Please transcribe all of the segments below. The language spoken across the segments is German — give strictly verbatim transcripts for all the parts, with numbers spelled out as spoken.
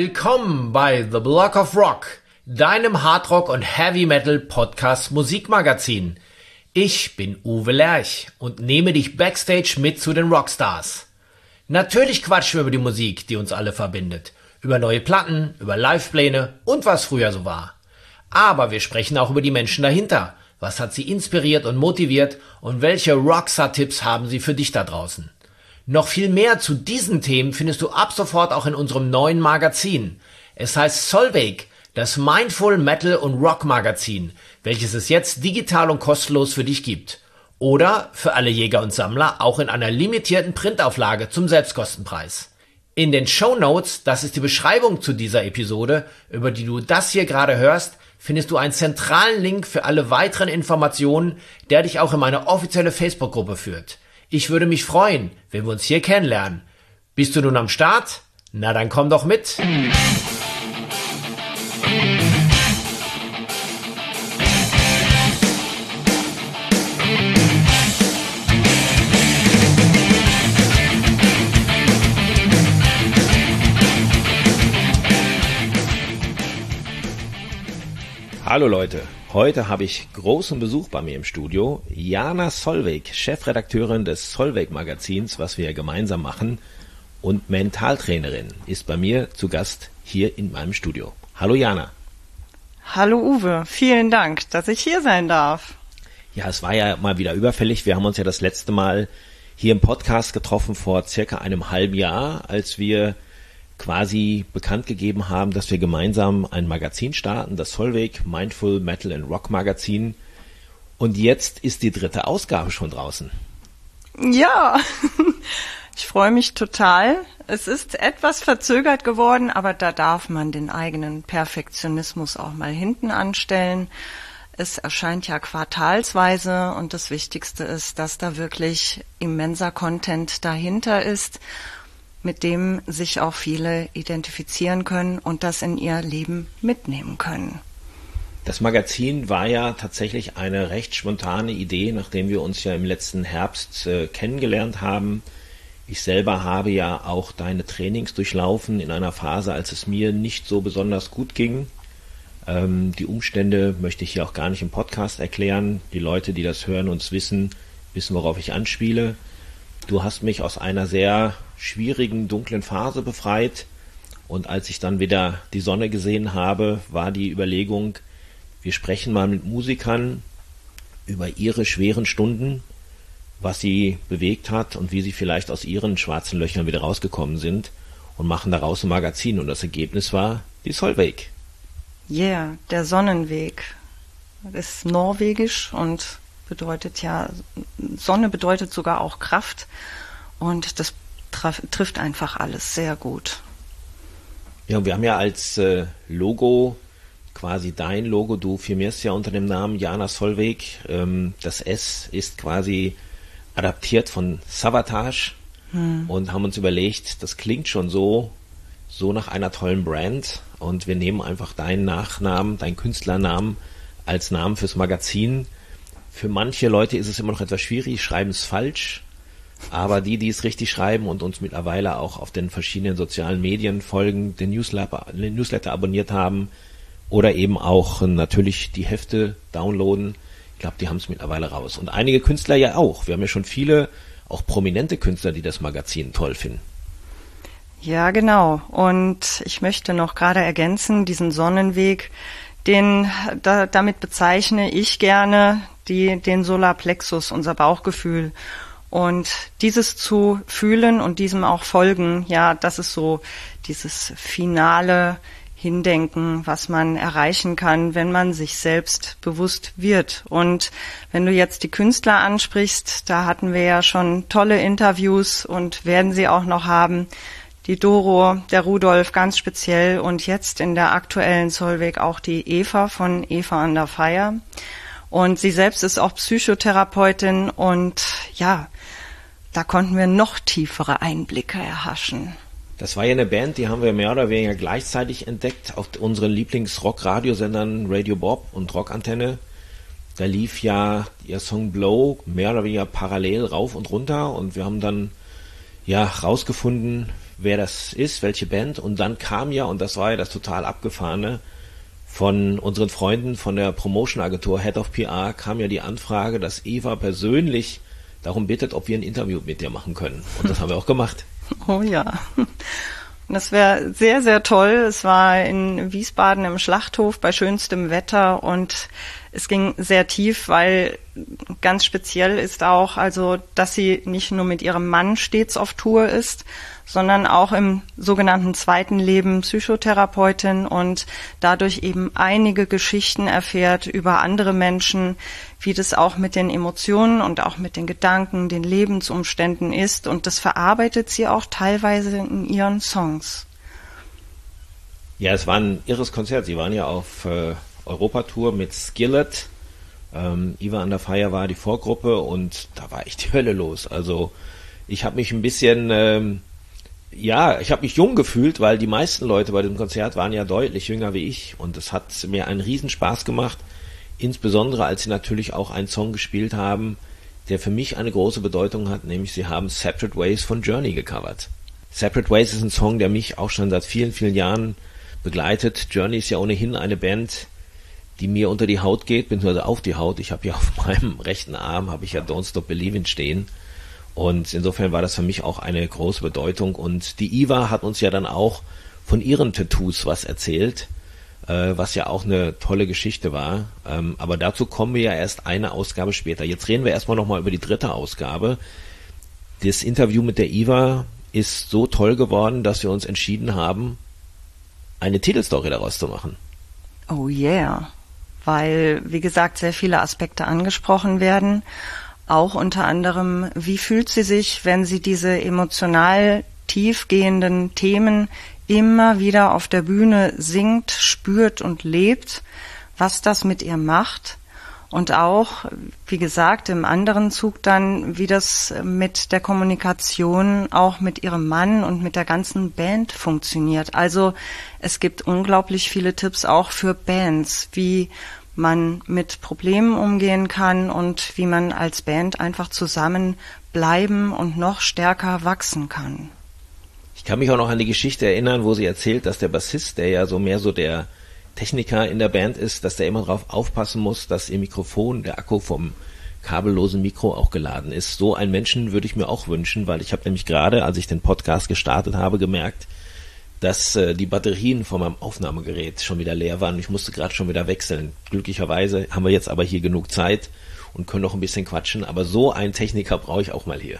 Willkommen bei The Block of Rock, deinem Hardrock- und Heavy-Metal-Podcast Musikmagazin. Ich bin Uwe Lerch und nehme dich backstage mit zu den Rockstars. Natürlich quatschen wir über die Musik, die uns alle verbindet, über neue Platten, über Livepläne und was früher so war. Aber wir sprechen auch über die Menschen dahinter. Was hat sie inspiriert und motiviert und welche Rockstar-Tipps haben sie für dich da draußen? Noch viel mehr zu diesen Themen findest du ab sofort auch in unserem neuen Magazin. Es heißt Solveig, das Mindful Metal und Rock Magazin, welches es jetzt digital und kostenlos für dich gibt. Oder für alle Jäger und Sammler auch in einer limitierten Printauflage zum Selbstkostenpreis. In den Shownotes, das ist die Beschreibung zu dieser Episode, über die du das hier gerade hörst, findest du einen zentralen Link für alle weiteren Informationen, der dich auch in meine offizielle Facebook-Gruppe führt. Ich würde mich freuen, wenn wir uns hier kennenlernen. Bist du nun am Start? Na dann komm doch mit! Hallo Leute, heute habe ich großen Besuch bei mir im Studio. Jana Solveig, Chefredakteurin des Solveig Magazins, was wir gemeinsam machen, und Mentaltrainerin, ist bei mir zu Gast hier in meinem Studio. Hallo Jana. Hallo Uwe, vielen Dank, dass ich hier sein darf. Ja, es war ja mal wieder überfällig. Wir haben uns ja das letzte Mal hier im Podcast getroffen vor circa einem halben Jahr, als wir quasi bekannt gegeben haben, dass wir gemeinsam ein Magazin starten, das Solveig Mindful Metal and Rock Magazin. Und jetzt ist die dritte Ausgabe schon draußen. Ja, ich freue mich total. Es ist etwas verzögert geworden, aber da darf man den eigenen Perfektionismus auch mal hinten anstellen. Es erscheint ja quartalsweise und das Wichtigste ist, dass da wirklich immenser Content dahinter ist, mit dem sich auch viele identifizieren können und das in ihr Leben mitnehmen können. Das Magazin war ja tatsächlich eine recht spontane Idee, nachdem wir uns ja im letzten Herbst äh, kennengelernt haben. Ich selber habe ja auch deine Trainings durchlaufen in einer Phase, als es mir nicht so besonders gut ging. Ähm, die Umstände möchte ich hier auch gar nicht im Podcast erklären. Die Leute, die das hören und wissen, wissen, worauf ich anspiele. Du hast mich aus einer sehr schwierigen, dunklen Phase befreit und als ich dann wieder die Sonne gesehen habe, war die Überlegung, wir sprechen mal mit Musikern über ihre schweren Stunden, was sie bewegt hat und wie sie vielleicht aus ihren schwarzen Löchern wieder rausgekommen sind und machen daraus ein Magazin und das Ergebnis war die Solveig. Ja, yeah, der Sonnenweg. Das ist norwegisch und bedeutet ja, Sonne bedeutet sogar auch Kraft und das traf, trifft einfach alles sehr gut. Ja, und wir haben ja als äh, Logo quasi dein Logo, du firmierst ja unter dem Namen Jana Solveig. Ähm, das S ist quasi adaptiert von Savatage hm. und haben uns überlegt, das klingt schon so, so nach einer tollen Brand und wir nehmen einfach deinen Nachnamen, deinen Künstlernamen als Namen fürs Magazin. Für manche Leute ist es immer noch etwas schwierig, schreiben es falsch, aber die, die es richtig schreiben und uns mittlerweile auch auf den verschiedenen sozialen Medien folgen, den Newsletter, den Newsletter abonniert haben oder eben auch natürlich die Hefte downloaden, ich glaube, die haben es mittlerweile raus. Und einige Künstler ja auch. Wir haben ja schon viele, auch prominente Künstler, die das Magazin toll finden. Ja, genau. Und ich möchte noch gerade ergänzen, diesen Sonnenweg, den da, damit bezeichne ich gerne die, den Solarplexus, unser Bauchgefühl. Und dieses zu fühlen und diesem auch folgen, ja, das ist so dieses finale Hindenken, was man erreichen kann, wenn man sich selbst bewusst wird. Und wenn du jetzt die Künstler ansprichst, da hatten wir ja schon tolle Interviews und werden sie auch noch haben. Die Doro, der Rudolf ganz speziell und jetzt in der aktuellen Solveig auch die Eva von Eva Under Fire. Und sie selbst ist auch Psychotherapeutin und ja, da konnten wir noch tiefere Einblicke erhaschen. Das war ja eine Band, die haben wir mehr oder weniger gleichzeitig entdeckt auf unseren Lieblings-Rock-Radiosendern Radio Bob und Rockantenne. Da lief ja ihr Song Blow mehr oder weniger parallel rauf und runter und wir haben dann ja rausgefunden, wer das ist, welche Band. Und dann kam ja, und das war ja das total Abgefahrene, von unseren Freunden von der Promotion-Agentur Head of P R kam ja die Anfrage, dass Eva persönlich darum bittet, ob wir ein Interview mit dir machen können. Und das haben wir auch gemacht. Oh ja. Das wäre sehr, sehr toll. Es war in Wiesbaden im Schlachthof bei schönstem Wetter und es ging sehr tief, weil ganz speziell ist auch, also, dass sie nicht nur mit ihrem Mann stets auf Tour ist, sondern auch im sogenannten zweiten Leben Psychotherapeutin und dadurch eben einige Geschichten erfährt über andere Menschen, wie das auch mit den Emotionen und auch mit den Gedanken, den Lebensumständen ist. Und das verarbeitet sie auch teilweise in ihren Songs. Ja, es war ein irres Konzert. Sie waren ja auf äh, Europatour mit Skillet. Ähm, Eva Under Fire war die Vorgruppe und da war echt die Hölle los. Also ich habe mich ein bisschen... Ähm, Ja, ich habe mich jung gefühlt, weil die meisten Leute bei dem Konzert waren ja deutlich jünger wie ich und es hat mir einen Riesenspaß gemacht, insbesondere als sie natürlich auch einen Song gespielt haben, der für mich eine große Bedeutung hat, nämlich sie haben Separate Ways von Journey gecovert. Separate Ways ist ein Song, der mich auch schon seit vielen, vielen Jahren begleitet. Journey ist ja ohnehin eine Band, die mir unter die Haut geht, beziehungsweise auf die Haut. Ich habe ja auf meinem rechten Arm, habe ich ja Don't Stop Believin' stehen. Und insofern war das für mich auch eine große Bedeutung. Und die Eva hat uns ja dann auch von ihren Tattoos was erzählt, äh, was ja auch eine tolle Geschichte war. Ähm, aber dazu kommen wir ja erst eine Ausgabe später. Jetzt reden wir erstmal nochmal über die dritte Ausgabe. Das Interview mit der Eva ist so toll geworden, dass wir uns entschieden haben, eine Titelstory daraus zu machen. Oh yeah, weil, wie gesagt, sehr viele Aspekte angesprochen werden. Auch unter anderem, wie fühlt sie sich, wenn sie diese emotional tiefgehenden Themen immer wieder auf der Bühne singt, spürt und lebt, was das mit ihr macht. Und auch, wie gesagt, im anderen Zug dann, wie das mit der Kommunikation auch mit ihrem Mann und mit der ganzen Band funktioniert. Also es gibt unglaublich viele Tipps auch für Bands, wie man mit Problemen umgehen kann und wie man als Band einfach zusammen bleiben und noch stärker wachsen kann. Ich kann mich auch noch an die Geschichte erinnern, wo sie erzählt, dass der Bassist, der ja so mehr so der Techniker in der Band ist, dass der immer darauf aufpassen muss, dass ihr Mikrofon, der Akku vom kabellosen Mikro auch geladen ist. So einen Menschen würde ich mir auch wünschen, weil ich habe nämlich gerade, als ich den Podcast gestartet habe, gemerkt, dass äh, die Batterien von meinem Aufnahmegerät schon wieder leer waren. Ich musste gerade schon wieder wechseln. Glücklicherweise haben wir jetzt aber hier genug Zeit und können noch ein bisschen quatschen. Aber so einen Techniker brauche ich auch mal hier.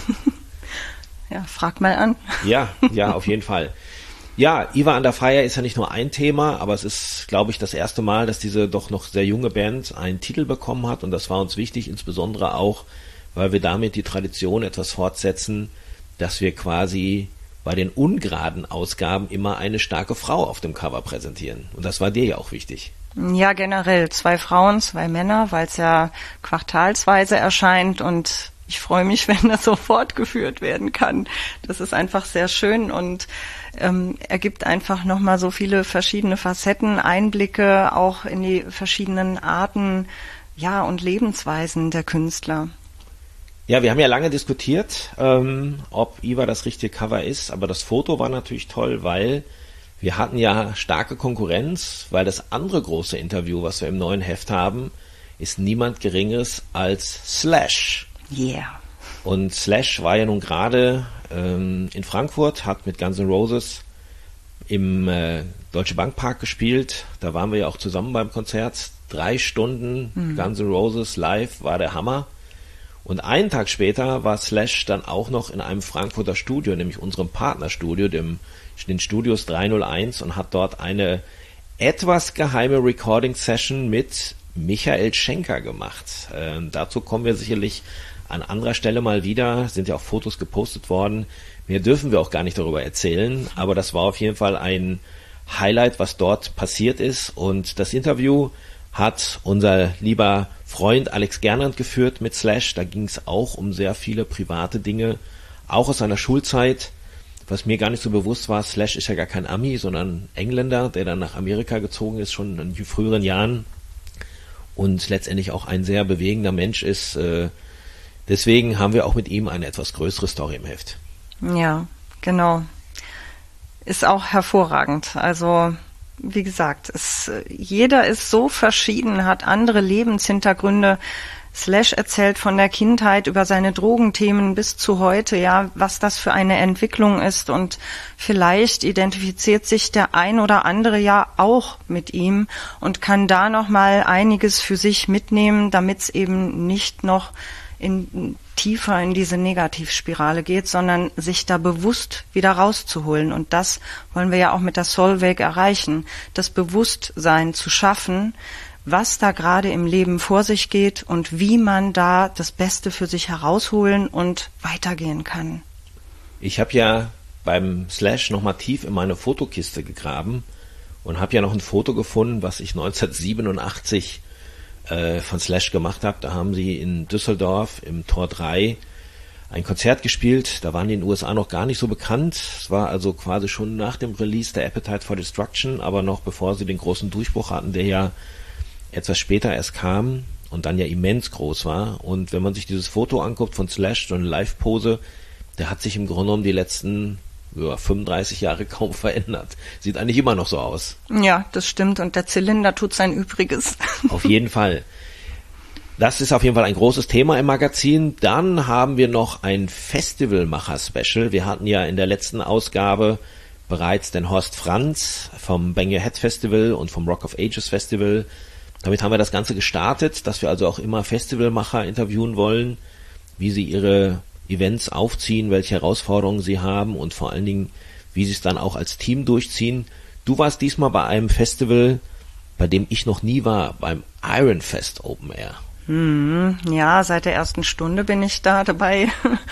Ja, frag mal an. Ja, ja, auf jeden Fall. Ja, Eva Under Fire ist ja nicht nur ein Thema, aber es ist, glaube ich, das erste Mal, dass diese doch noch sehr junge Band einen Titel bekommen hat. Und das war uns wichtig, insbesondere auch, weil wir damit die Tradition etwas fortsetzen, dass wir quasi bei den ungeraden Ausgaben immer eine starke Frau auf dem Cover präsentieren. Und das war dir ja auch wichtig. Ja, generell zwei Frauen, zwei Männer, weil es ja quartalsweise erscheint und ich freue mich, wenn das so fortgeführt werden kann. Das ist einfach sehr schön und ähm, ergibt einfach nochmal so viele verschiedene Facetten, Einblicke auch in die verschiedenen Arten, ja, und Lebensweisen der Künstler. Ja, wir haben ja lange diskutiert, ähm, ob Eva das richtige Cover ist, aber das Foto war natürlich toll, weil wir hatten ja starke Konkurrenz, weil das andere große Interview, was wir im neuen Heft haben, ist niemand Geringeres als Slash. Yeah. Und Slash war ja nun gerade ähm, in Frankfurt, hat mit Guns N' Roses im äh, Deutsche Bank Park gespielt. Da waren wir ja auch zusammen beim Konzert. Drei Stunden mhm. Guns N' Roses live, war der Hammer. Und einen Tag später war Slash dann auch noch in einem Frankfurter Studio, nämlich unserem Partnerstudio, dem, den Studios drei null eins, und hat dort eine etwas geheime Recording-Session mit Michael Schenker gemacht. Ähm, dazu kommen wir sicherlich an anderer Stelle mal wieder, sind ja auch Fotos gepostet worden. Mehr dürfen wir auch gar nicht darüber erzählen, aber das war auf jeden Fall ein Highlight, was dort passiert ist. Und das Interview hat unser lieber Freund Alex Gernand geführt mit Slash. Da ging es auch um sehr viele private Dinge, auch aus seiner Schulzeit. Was mir gar nicht so bewusst war, Slash ist ja gar kein Ami, sondern Engländer, der dann nach Amerika gezogen ist, schon in früheren Jahren. Und letztendlich auch ein sehr bewegender Mensch ist. Deswegen haben wir auch mit ihm eine etwas größere Story im Heft. Ja, genau. ist auch hervorragend. Also wie gesagt, es, jeder ist so verschieden, hat andere Lebenshintergründe. Slash erzählt von der Kindheit über seine Drogenthemen bis zu heute, ja, was das für eine Entwicklung ist, und vielleicht identifiziert sich der ein oder andere ja auch mit ihm und kann da noch mal einiges für sich mitnehmen, damit es eben nicht noch in tiefer in diese Negativspirale geht, sondern sich da bewusst wieder rauszuholen. Und das wollen wir ja auch mit der Solveig erreichen, das Bewusstsein zu schaffen, was da gerade im Leben vor sich geht und wie man da das Beste für sich herausholen und weitergehen kann. Ich habe ja beim Slash nochmal tief in meine Fotokiste gegraben und habe ja noch ein Foto gefunden, was ich neunzehnhundertsiebenundachtzig äh, von Slash gemacht habe. Da haben sie in Düsseldorf im Tor drei ein Konzert gespielt. Da waren die in den U S A noch gar nicht so bekannt. Es war also quasi schon nach dem Release der Appetite for Destruction, aber noch bevor sie den großen Durchbruch hatten, der ja etwas später erst kam und dann ja immens groß war. Und wenn man sich dieses Foto anguckt von Slash, so eine Live-Pose, der hat sich im Grunde genommen die letzten ja, fünfunddreißig Jahre kaum verändert. Sieht eigentlich immer noch so aus. Ja, das stimmt. Und der Zylinder tut sein Übriges. Auf jeden Fall. Das ist auf jeden Fall ein großes Thema im Magazin. Dann haben wir noch ein Festivalmacher-Special. Wir hatten ja in der letzten Ausgabe bereits den Horst Franz vom Bang Your Head Festival und vom Rock of Ages Festival. Damit haben wir das Ganze gestartet, dass wir also auch immer Festivalmacher interviewen wollen, wie sie ihre Events aufziehen, welche Herausforderungen sie haben und vor allen Dingen, wie sie es dann auch als Team durchziehen. Du warst diesmal bei einem Festival, bei dem ich noch nie war, beim Iron Fest Open Air. Hm, ja, seit der ersten Stunde bin ich da dabei.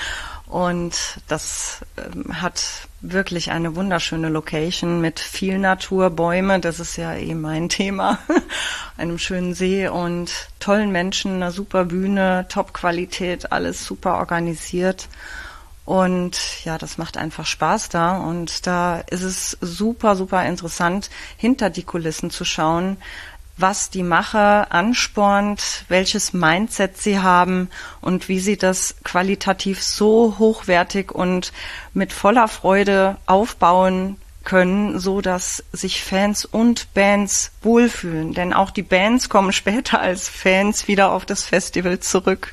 Und das ähm, hat wirklich eine wunderschöne Location mit viel Natur, Bäume, das ist ja eben mein Thema, einem schönen See und tollen Menschen, einer super Bühne, Top-Qualität, alles super organisiert. Und ja, das macht einfach Spaß da. Und da ist es super, super interessant, hinter die Kulissen zu schauen, was die Macher anspornt, welches Mindset sie haben und wie sie das qualitativ so hochwertig und mit voller Freude aufbauen können, so dass sich Fans und Bands wohlfühlen. Denn auch die Bands kommen später als Fans wieder auf das Festival zurück.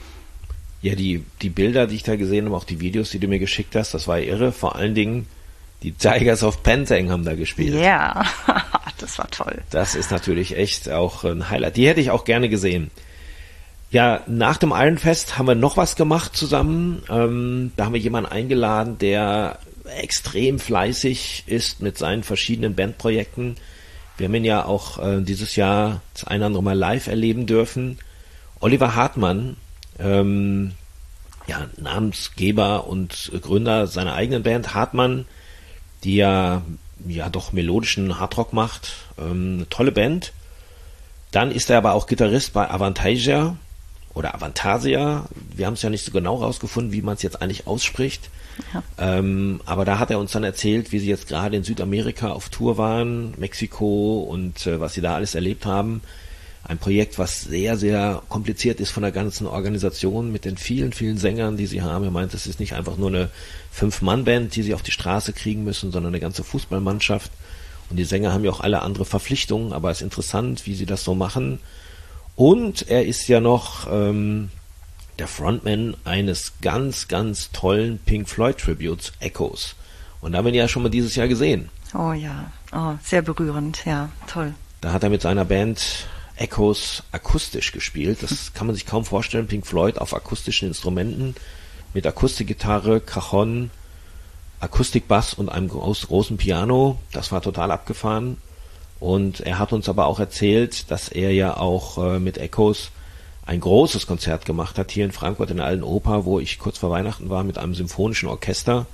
Ja, die, die Bilder, die ich da gesehen habe, auch die Videos, die du mir geschickt hast, das war irre. Vor allen Dingen die Tigers of Pantang haben da gespielt. Ja, yeah. Das war toll. Das ist natürlich echt auch ein Highlight. Die hätte ich auch gerne gesehen. Ja, nach dem Iron Fest haben wir noch was gemacht zusammen. Ähm, da haben wir jemanden eingeladen, der extrem fleißig ist mit seinen verschiedenen Bandprojekten. Wir haben ihn ja auch äh, dieses Jahr das eine oder andere Mal live erleben dürfen. Oliver Hartmann, ähm, ja, Namensgeber und Gründer seiner eigenen Band Hartmann, die ja, ja doch melodischen Hardrock macht. Ähm, eine tolle Band. Dann ist er aber auch Gitarrist bei Avantasia oder Avantasia. Wir haben es ja nicht so genau rausgefunden, wie man es jetzt eigentlich ausspricht. Ja. Ähm, aber da hat er uns dann erzählt, wie sie jetzt gerade in Südamerika auf Tour waren, Mexiko und äh, was sie da alles erlebt haben. Ein Projekt, was sehr, sehr kompliziert ist von der ganzen Organisation mit den vielen, vielen Sängern, die sie haben. Er meint, es ist nicht einfach nur eine Fünf-Mann-Band, die sie auf die Straße kriegen müssen, sondern eine ganze Fußballmannschaft. Und die Sänger haben ja auch alle andere Verpflichtungen, aber es ist interessant, wie sie das so machen. Und er ist ja noch ähm, der Frontman eines ganz, ganz tollen Pink Floyd-Tributes, Echoes. Und da haben wir ihn ja schon mal dieses Jahr gesehen. Oh ja, oh, sehr berührend, ja, toll. Da hat er mit seiner Band Echoes akustisch gespielt. Das kann man sich kaum vorstellen. Pink Floyd auf akustischen Instrumenten mit Akustikgitarre, Cajon, Akustikbass und einem groß, großen Piano. Das war total abgefahren. Und er hat uns aber auch erzählt, dass er ja auch äh, mit Echoes ein großes Konzert gemacht hat hier in Frankfurt in der Alten Oper, wo ich kurz vor Weihnachten war mit einem symphonischen Orchester.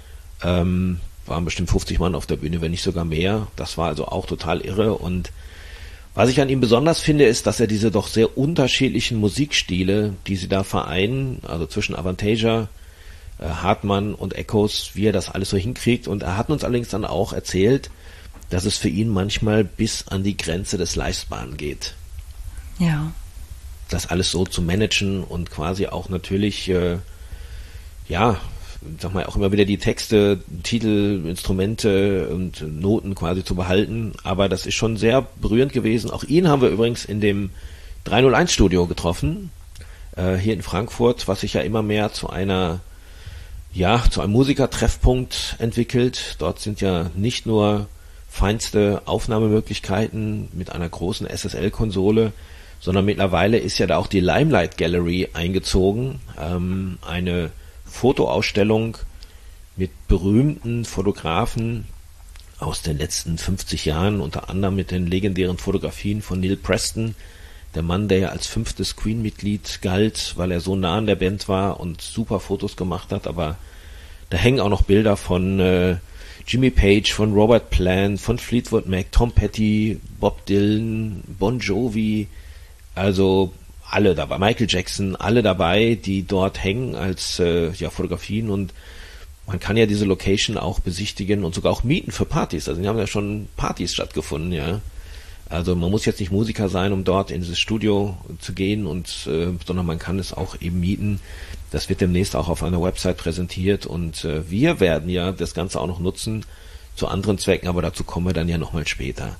Ähm, waren bestimmt fünfzig Mann auf der Bühne, wenn nicht sogar mehr. Das war also auch total irre. Und was ich an ihm besonders finde, ist, dass er diese doch sehr unterschiedlichen Musikstile, die sie da vereinen, also zwischen Avantasia, äh, Hartmann und Echoes, wie er das alles so hinkriegt. Und er hat uns allerdings dann auch erzählt, dass es für ihn manchmal bis an die Grenze des Leistbaren geht. Ja. Das alles so zu managen und quasi auch natürlich, äh, ja, sag mal, auch immer wieder die Texte, Titel, Instrumente und Noten quasi zu behalten. Aber das ist schon sehr berührend gewesen. Auch ihn haben wir übrigens in dem drei null eins Studio getroffen, äh, hier in Frankfurt, was sich ja immer mehr zu einer, ja, zu einem Musikertreffpunkt entwickelt. Dort sind ja nicht nur feinste Aufnahmemöglichkeiten mit einer großen S S L-Konsole, sondern mittlerweile ist ja da auch die Limelight Gallery eingezogen, ähm, eine Fotoausstellung mit berühmten Fotografen aus den letzten fünfzig Jahren, unter anderem mit den legendären Fotografien von Neil Preston, der Mann, der ja als fünftes Queen-Mitglied galt, weil er so nah an der Band war und super Fotos gemacht hat, aber da hängen auch noch Bilder von äh, Jimmy Page, von Robert Plant, von Fleetwood Mac, Tom Petty, Bob Dylan, Bon Jovi, also alle dabei, Michael Jackson, alle dabei, die dort hängen als äh, ja, Fotografien, und man kann ja diese Location auch besichtigen und sogar auch mieten für Partys. Also die haben ja schon Partys stattgefunden, ja. Also man muss jetzt nicht Musiker sein, um dort in dieses Studio zu gehen, und äh, sondern man kann es auch eben mieten. Das wird demnächst auch auf einer Website präsentiert, und äh, wir werden ja das Ganze auch noch nutzen zu anderen Zwecken, aber dazu kommen wir dann ja nochmal später.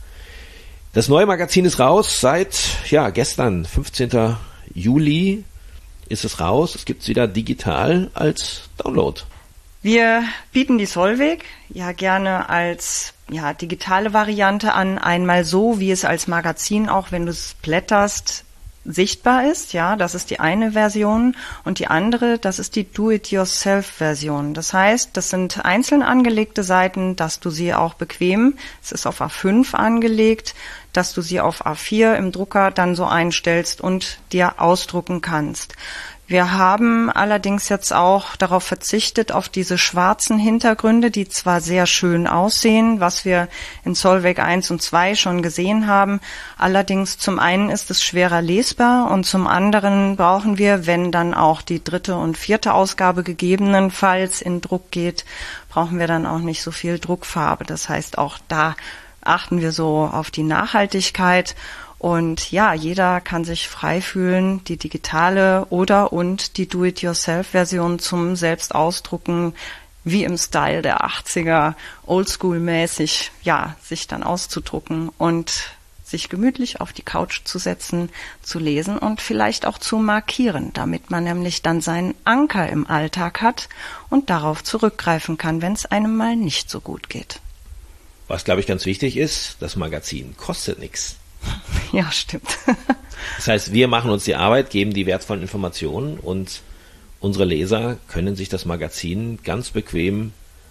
Das neue Magazin ist raus, seit ja gestern, fünfzehnten Juli ist es raus. Es gibt es wieder digital als Download. Wir bieten die Solveig ja gerne als ja, digitale Variante an, einmal so, wie es als Magazin auch, wenn du es blätterst, sichtbar ist, ja, das ist die eine Version, und die andere, das ist die Do-it-yourself-Version. Das heißt, das sind einzeln angelegte Seiten, dass du sie auch bequem, es ist auf A fünf angelegt, dass du sie auf A vier im Drucker dann so einstellst und dir ausdrucken kannst. Wir haben allerdings jetzt auch darauf verzichtet, auf diese schwarzen Hintergründe, die zwar sehr schön aussehen, was wir in Solveig eins und zwei schon gesehen haben. Allerdings zum einen ist es schwerer lesbar, und zum anderen brauchen wir, wenn dann auch die dritte und vierte Ausgabe gegebenenfalls in Druck geht, brauchen wir dann auch nicht so viel Druckfarbe. Das heißt, auch da achten wir so auf die Nachhaltigkeit. Und ja, jeder kann sich frei fühlen, die digitale oder und die Do-it-yourself-Version zum Selbstausdrucken, wie im Style der achtziger, oldschool-mäßig, ja, sich dann auszudrucken und sich gemütlich auf die Couch zu setzen, zu lesen und vielleicht auch zu markieren, damit man nämlich dann seinen Anker im Alltag hat und darauf zurückgreifen kann, wenn es einem mal nicht so gut geht. Was, glaube ich, ganz wichtig ist, das Magazin kostet nichts. Ja, stimmt. Das heißt, wir machen uns die Arbeit, geben die wertvollen Informationen, und unsere Leser können sich das Magazin ganz bequem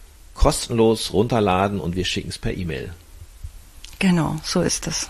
kostenlos runterladen, und wir schicken es per E-Mail. Genau, so ist es.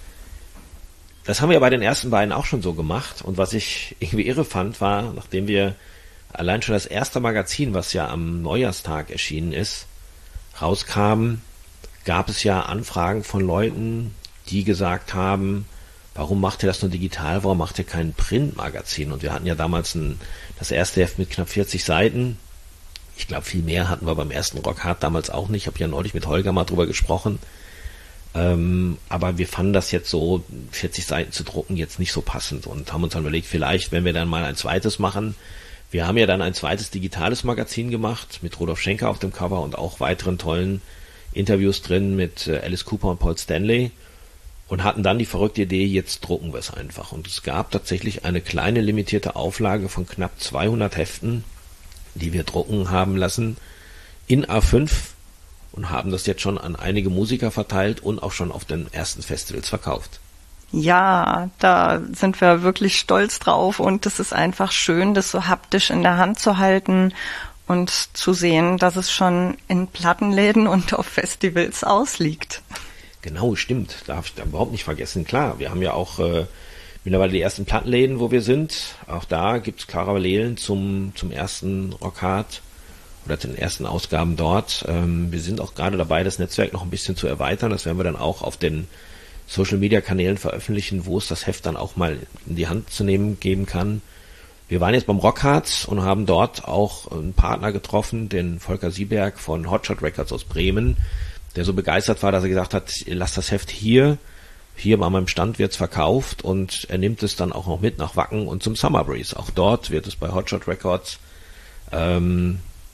Das haben wir bei den ersten beiden auch schon so gemacht, und was ich irgendwie irre fand, war, nachdem wir allein schon das erste Magazin, was ja am Neujahrstag erschienen ist, rauskam, gab es ja Anfragen von Leuten, die gesagt haben, warum macht ihr das nur digital, warum macht ihr kein Printmagazin? Und wir hatten ja damals ein, das erste Heft mit knapp vierzig Seiten. Ich glaube, viel mehr hatten wir beim ersten Rockhard damals auch nicht. Ich habe ja neulich mit Holger mal drüber gesprochen. Ähm, aber wir fanden das jetzt so, vierzig Seiten zu drucken, jetzt nicht so passend, und haben uns dann überlegt, vielleicht, wenn wir dann mal ein zweites machen. Wir haben ja dann ein zweites digitales Magazin gemacht, mit Rudolf Schenker auf dem Cover und auch weiteren tollen Interviews drin mit äh, Alice Cooper und Paul Stanley. Und hatten dann die verrückte Idee, jetzt drucken wir es einfach. Und es gab tatsächlich eine kleine limitierte Auflage von knapp zweihundert Heften, die wir drucken haben lassen, in A fünf, und haben das jetzt schon an einige Musiker verteilt und auch schon auf den ersten Festivals verkauft. Ja, da sind wir wirklich stolz drauf, und es ist einfach schön, das so haptisch in der Hand zu halten und zu sehen, dass es schon in Plattenläden und auf Festivals ausliegt. Genau, stimmt. Darf ich da überhaupt nicht vergessen. Klar, wir haben ja auch äh, mittlerweile die ersten Plattenläden, wo wir sind. Auch da gibt's Parallelen zum zum ersten Rockhard oder den ersten Ausgaben dort. Ähm, wir sind auch gerade dabei, das Netzwerk noch ein bisschen zu erweitern. Das werden wir dann auch auf den Social-Media-Kanälen veröffentlichen, wo es das Heft dann auch mal in die Hand zu nehmen geben kann. Wir waren jetzt beim Rockhard und haben dort auch einen Partner getroffen, den Volker Sieberg von Hotshot Records aus Bremen, der so begeistert war, dass er gesagt hat, lass das Heft hier, hier bei meinem Stand wird's verkauft, und er nimmt es dann auch noch mit nach Wacken und zum Summer Breeze. Auch dort wird es bei Hotshot Records ähm,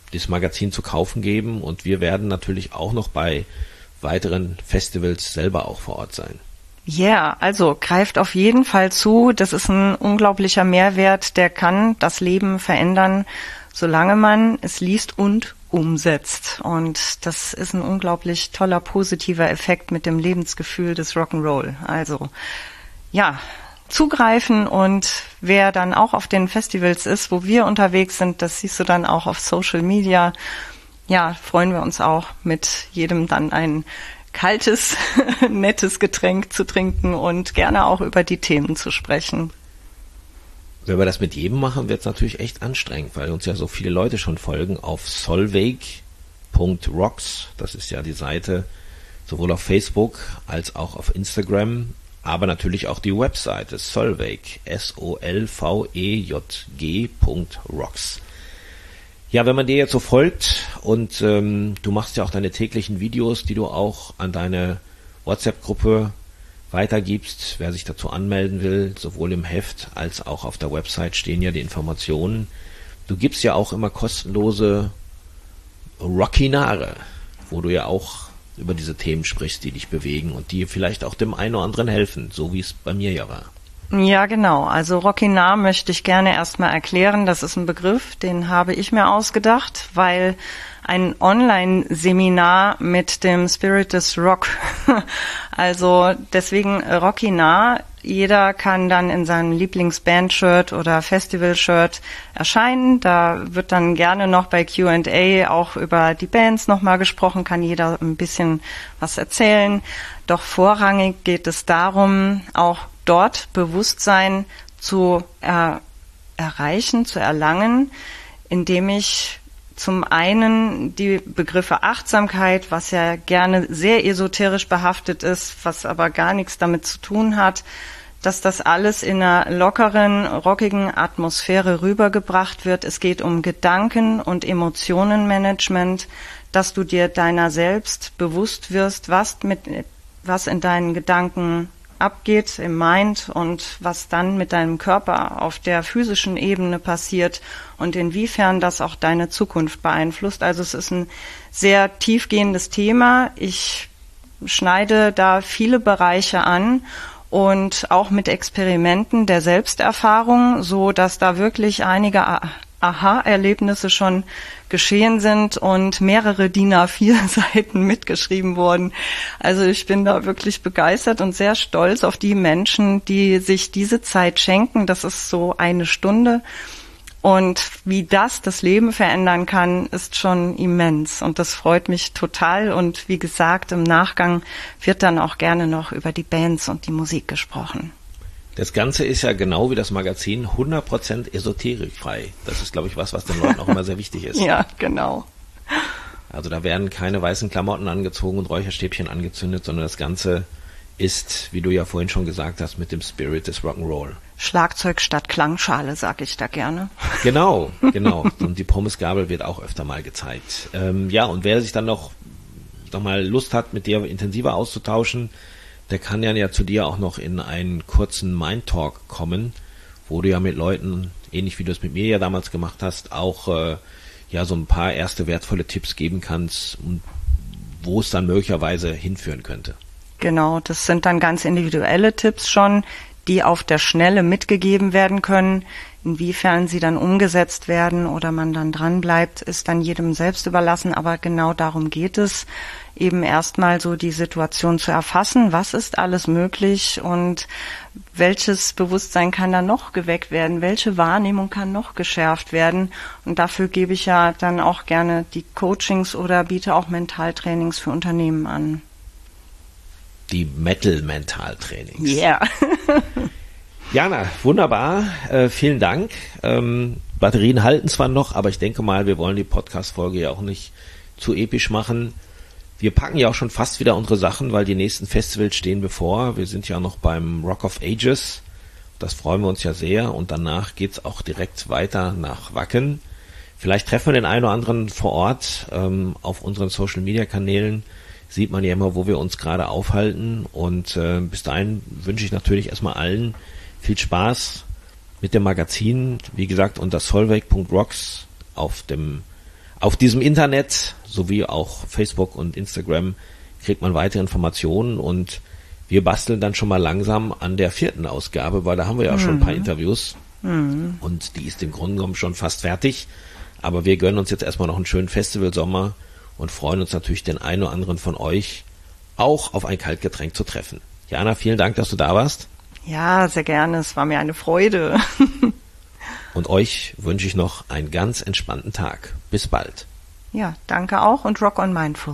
das Magazin zu kaufen geben und wir werden natürlich auch noch bei weiteren Festivals selber auch vor Ort sein. Ja, yeah, also greift auf jeden Fall zu. Das ist ein unglaublicher Mehrwert, der kann das Leben verändern, solange man es liest und umsetzt. Und das ist ein unglaublich toller, positiver Effekt mit dem Lebensgefühl des Rock'n'Roll. Also ja, zugreifen, und wer dann auch auf den Festivals ist, wo wir unterwegs sind, das siehst du dann auch auf Social Media. Ja, freuen wir uns auch, mit jedem dann ein kaltes, nettes Getränk zu trinken und gerne auch über die Themen zu sprechen. Wenn wir das mit jedem machen, wird es natürlich echt anstrengend, weil uns ja so viele Leute schon folgen auf solveig Punkt rocks. Das ist ja die Seite sowohl auf Facebook als auch auf Instagram, aber natürlich auch die Webseite Solveig, S O L V E J G Punkt rocks. Ja, wenn man dir jetzt so folgt und ähm, du machst ja auch deine täglichen Videos, die du auch an deine WhatsApp-Gruppe weitergibst, wer sich dazu anmelden will, sowohl im Heft als auch auf der Website stehen ja die Informationen. Du gibst ja auch immer kostenlose Rockinare, wo du ja auch über diese Themen sprichst, die dich bewegen und die vielleicht auch dem einen oder anderen helfen, so wie es bei mir ja war. Ja, genau. Also Rockinar möchte ich gerne erstmal erklären. Das ist ein Begriff, den habe ich mir ausgedacht, weil ein Online-Seminar mit dem Spirit des Rock, also deswegen Rockinar, jeder kann dann in seinem Lieblingsband-Shirt oder Festival-Shirt erscheinen. Da wird dann gerne noch bei Q and A auch über die Bands nochmal gesprochen, kann jeder ein bisschen was erzählen. Doch vorrangig geht es darum, auch dort Bewusstsein zu er, erreichen, zu erlangen, indem ich zum einen die Begriffe Achtsamkeit, was ja gerne sehr esoterisch behaftet ist, was aber gar nichts damit zu tun hat, dass das alles in einer lockeren, rockigen Atmosphäre rübergebracht wird. Es geht um Gedanken- und Emotionenmanagement, dass du dir deiner selbst bewusst wirst, was mit, was in deinen Gedanken abgeht im Mind und was dann mit deinem Körper auf der physischen Ebene passiert und inwiefern das auch deine Zukunft beeinflusst. Also es ist ein sehr tiefgehendes Thema. Ich schneide da viele Bereiche an und auch mit Experimenten der Selbsterfahrung, so dass da wirklich einige Aha-Erlebnisse schon geschehen sind und mehrere D I N A vier Seiten mitgeschrieben wurden. Also ich bin da wirklich begeistert und sehr stolz auf die Menschen, die sich diese Zeit schenken. Das ist so eine Stunde. Und wie das das Leben verändern kann, ist schon immens. Und das freut mich total. Und wie gesagt, im Nachgang wird dann auch gerne noch über die Bands und die Musik gesprochen. Das Ganze ist ja genau wie das Magazin hundert Prozent esoterikfrei. Das ist, glaube ich, was, was den Leuten auch immer sehr wichtig ist. Ja, genau. Also da werden keine weißen Klamotten angezogen und Räucherstäbchen angezündet, sondern das Ganze ist, wie du ja vorhin schon gesagt hast, mit dem Spirit des Rock'n'Roll. Schlagzeug statt Klangschale, sag ich da gerne. Genau, genau. Und die Pommesgabel wird auch öfter mal gezeigt. Ähm, ja, und wer sich dann noch, noch mal Lust hat, mit dir intensiver auszutauschen, der kann ja, ja zu dir auch noch in einen kurzen Mind-Talk kommen, wo du ja mit Leuten, ähnlich wie du es mit mir ja damals gemacht hast, auch äh, ja so ein paar erste wertvolle Tipps geben kannst, und wo es dann möglicherweise hinführen könnte. Genau, das sind dann ganz individuelle Tipps schon, die auf der Schnelle mitgegeben werden können. Inwiefern sie dann umgesetzt werden oder man dann dran bleibt, ist dann jedem selbst überlassen. Aber genau darum geht es, eben erstmal so die Situation zu erfassen. Was ist alles möglich und welches Bewusstsein kann da noch geweckt werden? Welche Wahrnehmung kann noch geschärft werden? Und dafür gebe ich ja dann auch gerne die Coachings oder biete auch Mentaltrainings für Unternehmen an. Die Metal-Mentaltrainings. Ja. Yeah. Jana, wunderbar. Äh, vielen Dank. Ähm, Batterien halten zwar noch, aber ich denke mal, wir wollen die Podcast-Folge ja auch nicht zu episch machen. Wir packen ja auch schon fast wieder unsere Sachen, weil die nächsten Festivals stehen bevor. Wir sind ja noch beim Rock of Ages. Das freuen wir uns ja sehr. Und danach geht's auch direkt weiter nach Wacken. Vielleicht treffen wir den einen oder anderen vor Ort. Ähm, auf unseren Social-Media-Kanälen sieht man ja immer, wo wir uns gerade aufhalten. Und äh, bis dahin wünsche ich natürlich erstmal allen viel Spaß mit dem Magazin. Wie gesagt, unter solveig Punkt rocks auf dem Auf diesem Internet sowie auch Facebook und Instagram kriegt man weitere Informationen und wir basteln dann schon mal langsam an der vierten Ausgabe, weil da haben wir ja mhm. schon ein paar Interviews mhm. und die ist im Grunde genommen schon fast fertig. Aber wir gönnen uns jetzt erstmal noch einen schönen Festivalsommer und freuen uns natürlich, den einen oder anderen von euch auch auf ein Kaltgetränk zu treffen. Jana, vielen Dank, dass du da warst. Ja, sehr gerne. Es war mir eine Freude. Und euch wünsche ich noch einen ganz entspannten Tag. Bis bald. Ja, danke auch und Rock on Mindful.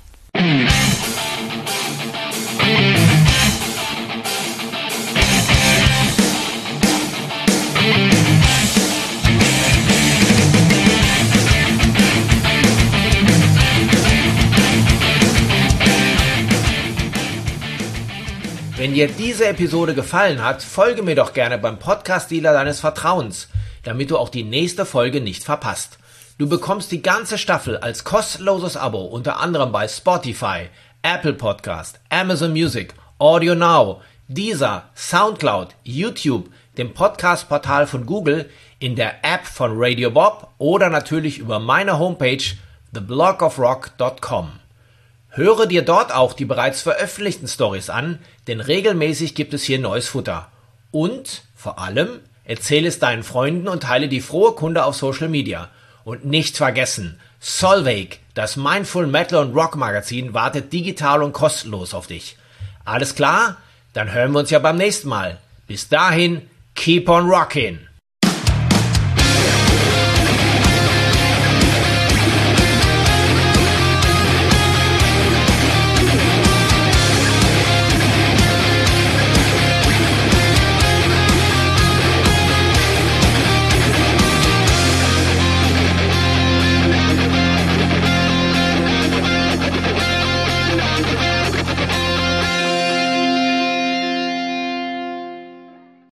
Wenn dir diese Episode gefallen hat, folge mir doch gerne beim Podcast-Dealer deines Vertrauens, damit du auch die nächste Folge nicht verpasst. Du bekommst die ganze Staffel als kostenloses Abo unter anderem bei Spotify, Apple Podcast, Amazon Music, Audio Now, Deezer, Soundcloud, YouTube, dem Podcast-Portal von Google, in der App von Radio Bob oder natürlich über meine Homepage the block of rock dot com. Höre dir dort auch die bereits veröffentlichten Stories an, denn regelmäßig gibt es hier neues Futter. Und, vor allem, erzähle es deinen Freunden und teile die frohe Kunde auf Social Media. Und nicht vergessen, Solveig, das Mindful Metal und Rock Magazin, wartet digital und kostenlos auf dich. Alles klar? Dann hören wir uns ja beim nächsten Mal. Bis dahin, keep on rockin'!